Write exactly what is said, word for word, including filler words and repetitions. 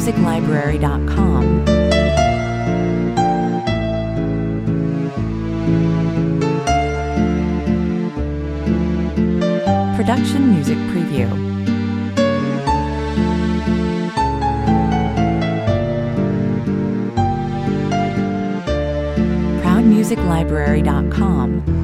music library dot com. Production Music Preview. proud music library dot com